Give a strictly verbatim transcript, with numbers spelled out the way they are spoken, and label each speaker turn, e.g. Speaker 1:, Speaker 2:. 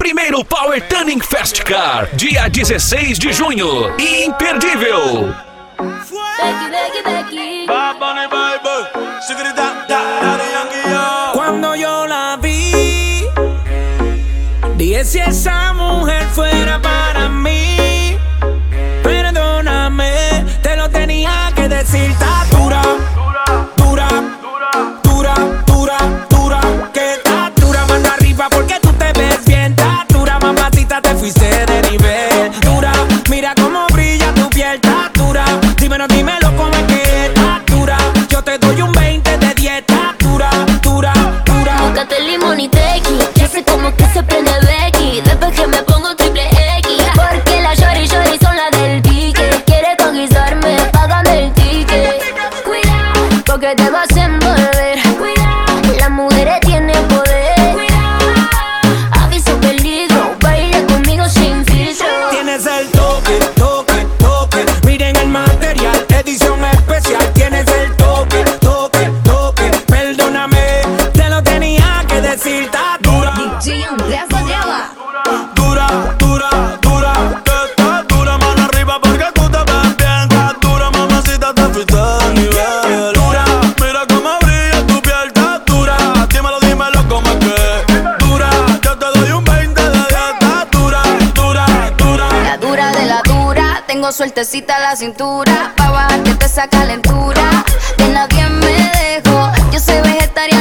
Speaker 1: Primeiro Power Tuning Fast Car, dia dezesseis de junho. Imperdível.
Speaker 2: Cuando yo la vi, dije si esa mujer fuera para mí. Perdóname, te lo tenía que decir. Está dura, dura, dura, dura, dura. Que está dura, mano arriba porque tú te ves bien. Está dura, mamacita, te fuiste de nivel. Dura, mira cómo brilla tu piel. Está dura, dímelo, dímelo cómo es que está dura. Yo te doy un veinte de dieta. Dura, dura, dura.
Speaker 3: Búscate limón y tequi, ya sé como que se prende Becky. Después que me pongo triple X, porque la shorty shorty son las del pique. Quiere conquistarme, págame el ticket. Cuidado, porque te vas a envolver. Cuidado, las mujeres tienen poder. Cuidado, aviso peligro, baila conmigo sin filtro.
Speaker 2: Tienes el toque, toque, toque. Miren el material, edición especial. Tienes el toque, toque, toque. Perdóname, te lo tenía que decir. Está dura, dura, dura, dura.
Speaker 4: Que está dura, mano arriba porque tú te ves bien. Está dura, mamacita, te fuiste de nivel. Dura, mira cómo brilla tu piel. Está dura, dímelo, dímelo cómo es que. Dura, yo te doy un veinte de diez. Está dura, dura, dura.
Speaker 3: La dura de la dura, tengo sueltecita la cintura. Pa' bajarte esa calentura, de nadie me dejo, yo soy vegetariana.